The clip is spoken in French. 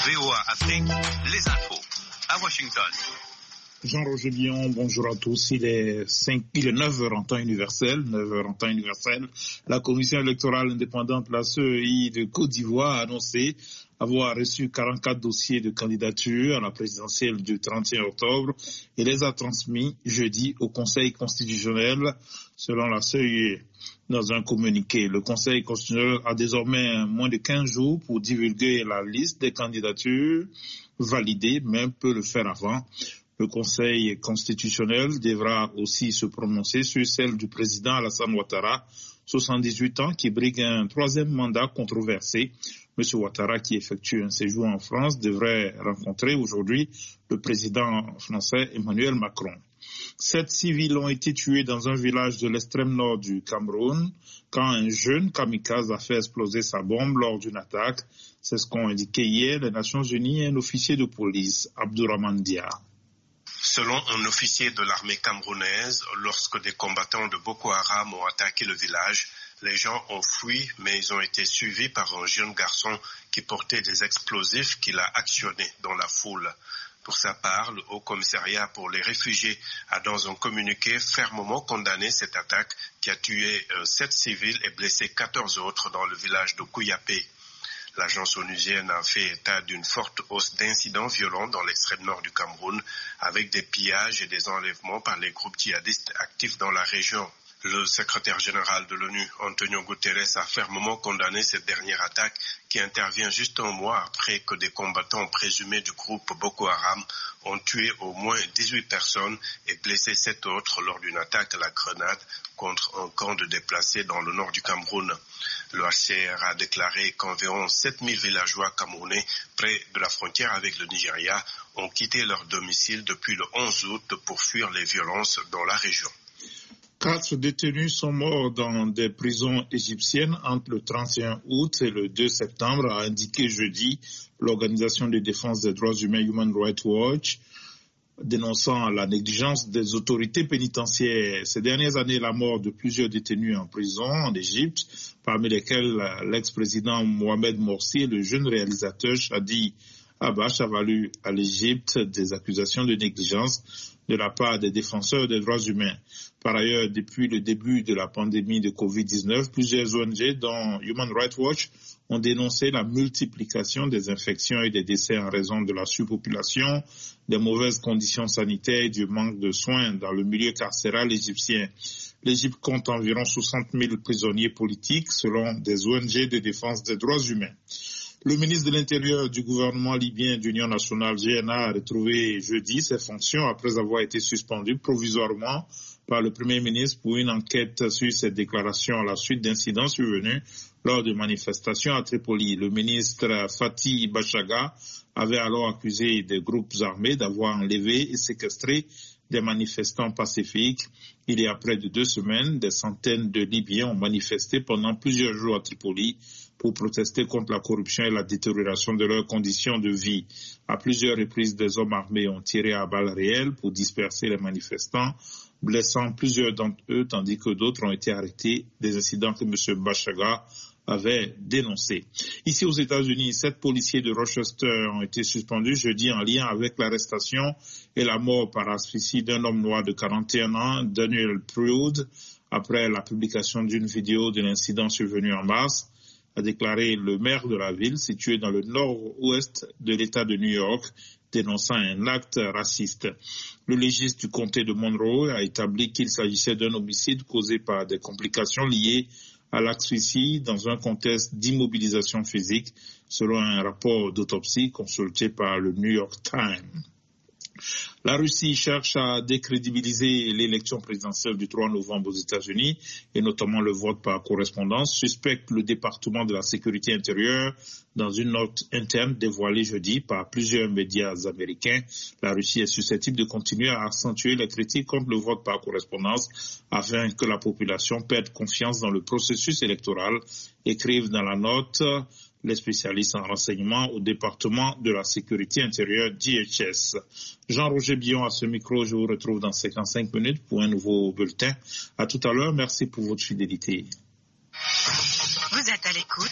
VOA Afrique, les infos. À Washington. Jean-Roger Billon, bonjour à tous. Il est 9h en temps universel. La Commission électorale indépendante, la CEI de Côte d'Ivoire, a annoncé avoir reçu 44 dossiers de candidature à la présidentielle du 31 octobre et les a transmis jeudi au Conseil constitutionnel, selon la CEI. Dans un communiqué, le Conseil constitutionnel a désormais moins de 15 jours pour divulguer la liste des candidatures validées, mais peut le faire avant. Le Conseil constitutionnel devra aussi se prononcer sur celle du président Alassane Ouattara, 78 ans, qui brigue un troisième mandat controversé. M. Ouattara, qui effectue un séjour en France, devrait rencontrer aujourd'hui le président français Emmanuel Macron. 7 civils ont été tués dans un village de l'extrême nord du Cameroun quand un jeune kamikaze a fait exploser sa bombe lors d'une attaque. C'est ce qu'ont indiqué hier les Nations Unies et un officier de police, Abdourahmane Dia. Selon un officier de l'armée camerounaise, lorsque des combattants de Boko Haram ont attaqué le village, les gens ont fui, mais ils ont été suivis par un jeune garçon qui portait des explosifs qu'il a actionnés dans la foule. Pour sa part, le Haut Commissariat pour les réfugiés a dans un communiqué fermement condamné cette attaque qui a tué 7 civils et blessé 14 autres dans le village de Kouyapé. L'agence onusienne a fait état d'une forte hausse d'incidents violents dans l'extrême nord du Cameroun, avec des pillages et des enlèvements par les groupes djihadistes actifs dans la région. Le secrétaire général de l'ONU, Antonio Guterres, a fermement condamné cette dernière attaque qui intervient juste un mois après que des combattants présumés du groupe Boko Haram ont tué au moins 18 personnes et blessé 7 autres lors d'une attaque à la grenade contre un camp de déplacés dans le nord du Cameroun. Le HCR a déclaré qu'environ 7000 villageois camerounais près de la frontière avec le Nigeria ont quitté leur domicile depuis le 11 août pour fuir les violences dans la région. 4 détenus sont morts dans des prisons égyptiennes entre le 31 août et le 2 septembre, a indiqué jeudi l'organisation de défense des droits humains Human Rights Watch, dénonçant la négligence des autorités pénitentiaires. Ces dernières années, la mort de plusieurs détenus en prison en Égypte, parmi lesquels l'ex-président Mohamed Morsi et le jeune réalisateur Shadi Abash, a valu à l'Égypte des accusations de négligence de la part des défenseurs des droits humains. Par ailleurs, depuis le début de la pandémie de Covid-19, plusieurs ONG, dont Human Rights Watch, ont dénoncé la multiplication des infections et des décès en raison de la surpopulation, des mauvaises conditions sanitaires et du manque de soins dans le milieu carcéral égyptien. L'Égypte compte environ 60 000 prisonniers politiques, selon des ONG de défense des droits humains. Le ministre de l'Intérieur du gouvernement libyen d'Union nationale, GNA, a retrouvé jeudi ses fonctions après avoir été suspendu provisoirement par le Premier ministre pour une enquête sur ses déclarations à la suite d'incidents survenus lors de manifestations à Tripoli. Le ministre Fatih Bachaga avait alors accusé des groupes armés d'avoir enlevé et séquestré des manifestants pacifiques. Il y a près de 2 semaines, des centaines de Libyens ont manifesté pendant plusieurs jours à Tripoli pour protester contre la corruption et la détérioration de leurs conditions de vie. À plusieurs reprises, des hommes armés ont tiré à balles réelles pour disperser les manifestants, blessant plusieurs d'entre eux, tandis que d'autres ont été arrêtés, des incidents que M. Bachaga avait dénoncés. Ici aux États-Unis, 7 policiers de Rochester ont été suspendus jeudi en lien avec l'arrestation et la mort par asphyxie d'un homme noir de 41 ans, Daniel Prude, après la publication d'une vidéo de l'incident survenu en mars, a déclaré le maire de la ville, située dans le nord-ouest de l'État de New York, dénonçant un acte raciste. Le légiste du comté de Monroe a établi qu'il s'agissait d'un homicide causé par des complications liées à l'asphyxie dans un contexte d'immobilisation physique, selon un rapport d'autopsie consulté par le New York Times. La Russie cherche à décrédibiliser l'élection présidentielle du 3 novembre aux États-Unis et notamment le vote par correspondance, suspecte le département de la sécurité intérieure dans une note interne dévoilée jeudi par plusieurs médias américains. La Russie est susceptible de continuer à accentuer les critiques contre le vote par correspondance afin que la population perde confiance dans le processus électoral, écrivent dans la note les spécialistes en renseignement au département de la sécurité intérieure DHS. Jean-Roger Billon à ce micro, je vous retrouve dans 55 minutes pour un nouveau bulletin. À tout à l'heure, merci pour votre fidélité. Vous êtes à l'écoute